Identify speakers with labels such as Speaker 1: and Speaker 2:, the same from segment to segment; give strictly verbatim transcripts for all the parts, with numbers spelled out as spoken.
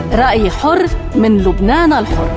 Speaker 1: رأي حر من لبنان الحر.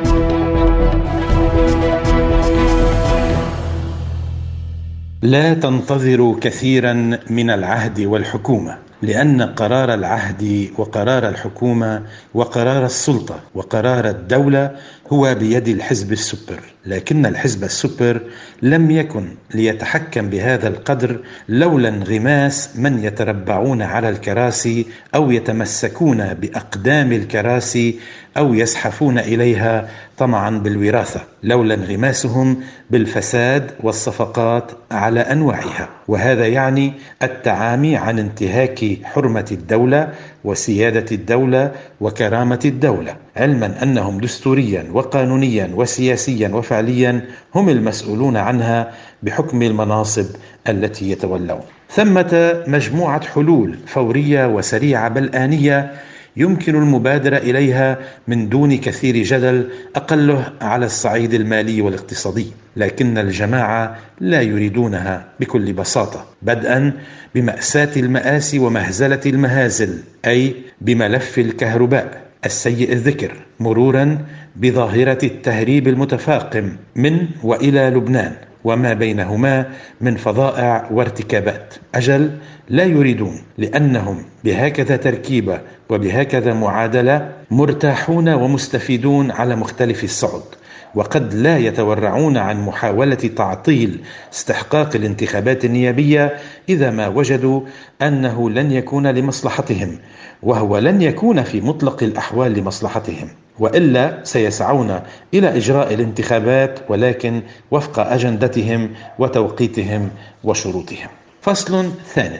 Speaker 2: لا تنتظروا كثيرا من العهد والحكومة، لأن قرار العهد وقرار الحكومة وقرار السلطة وقرار الدولة هو بيد الحزب السوبر. لكن الحزب السوبر لم يكن ليتحكم بهذا القدر لولا انغماس من يتربعون على الكراسي أو يتمسكون بأقدام الكراسي أو يزحفون إليها طمعا بالوراثة، لولا انغماسهم بالفساد والصفقات على أنواعها. وهذا يعني التعامي عن انتهاك حرمة الدولة وسيادة الدولة وكرامة الدولة، علما أنهم دستوريا وقانونيا وسياسيا وفعليا هم المسؤولون عنها بحكم المناصب التي يتولون. ثمة مجموعة حلول فورية وسريعة بل آنية يمكن المبادرة إليها من دون كثير جدل، أقله على الصعيد المالي والاقتصادي، لكن الجماعة لا يريدونها بكل بساطة، بدءا بمأساة المآسي ومهزلة المهازل، أي بملف الكهرباء السيء الذكر، مرورا بظاهرة التهريب المتفاقم من وإلى لبنان وما بينهما من فظائع وارتكابات. أجل لا يريدون، لأنهم بهكذا تركيبة وبهكذا معادلة مرتاحون ومستفيدون على مختلف الصعد، وقد لا يتورعون عن محاولة تعطيل استحقاق الانتخابات النيابية إذا ما وجدوا أنه لن يكون لمصلحتهم، وهو لن يكون في مطلق الأحوال لمصلحتهم، وإلا سيسعون إلى إجراء الانتخابات ولكن وفق أجندتهم وتوقيتهم وشروطهم. فصل ثانٍ: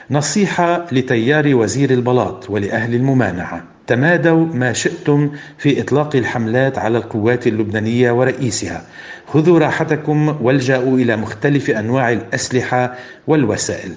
Speaker 2: نصيحة لتيار وزير البلاط ولأهل الممانعة: تمادوا ما شئتم في إطلاق الحملات على القوات اللبنانية ورئيسها، خذوا راحتكم والجأوا إلى مختلف أنواع الأسلحة والوسائل،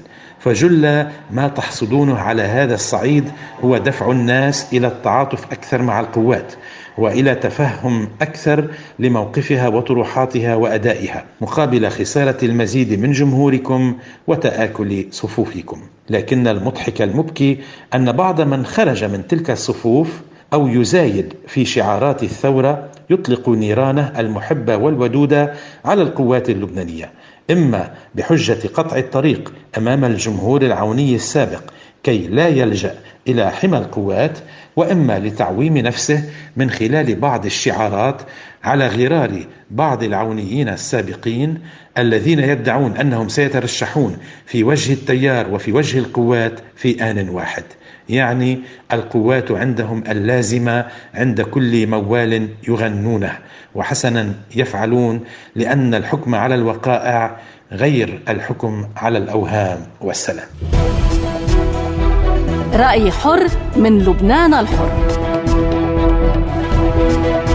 Speaker 2: فجل ما تحصدونه على هذا الصعيد هو دفع الناس إلى التعاطف أكثر مع القوات وإلى تفهم أكثر لموقفها وطروحاتها وأدائها، مقابل خسارة المزيد من جمهوركم وتآكل صفوفكم. لكن المضحك المبكي أن بعض من خرج من تلك الصفوف أو يزايد في شعارات الثورة يطلق نيرانه المحبة والودودة على القوات اللبنانية، إما بحجة قطع الطريق أمام الجمهور العوني السابق كي لا يلجأ إلى حمى القوات، وإما لتعويم نفسه من خلال بعض الشعارات على غرار بعض العونيين السابقين الذين يدعون أنهم سيترشحون في وجه التيار وفي وجه القوات في آن واحد. يعني القوات عندهم اللازمة عند كل موال يغنونه، وحسنا يفعلون، لأن الحكم على الوقائع غير الحكم على الأوهام. والسلام.
Speaker 1: رأي حر من لبنان الحر.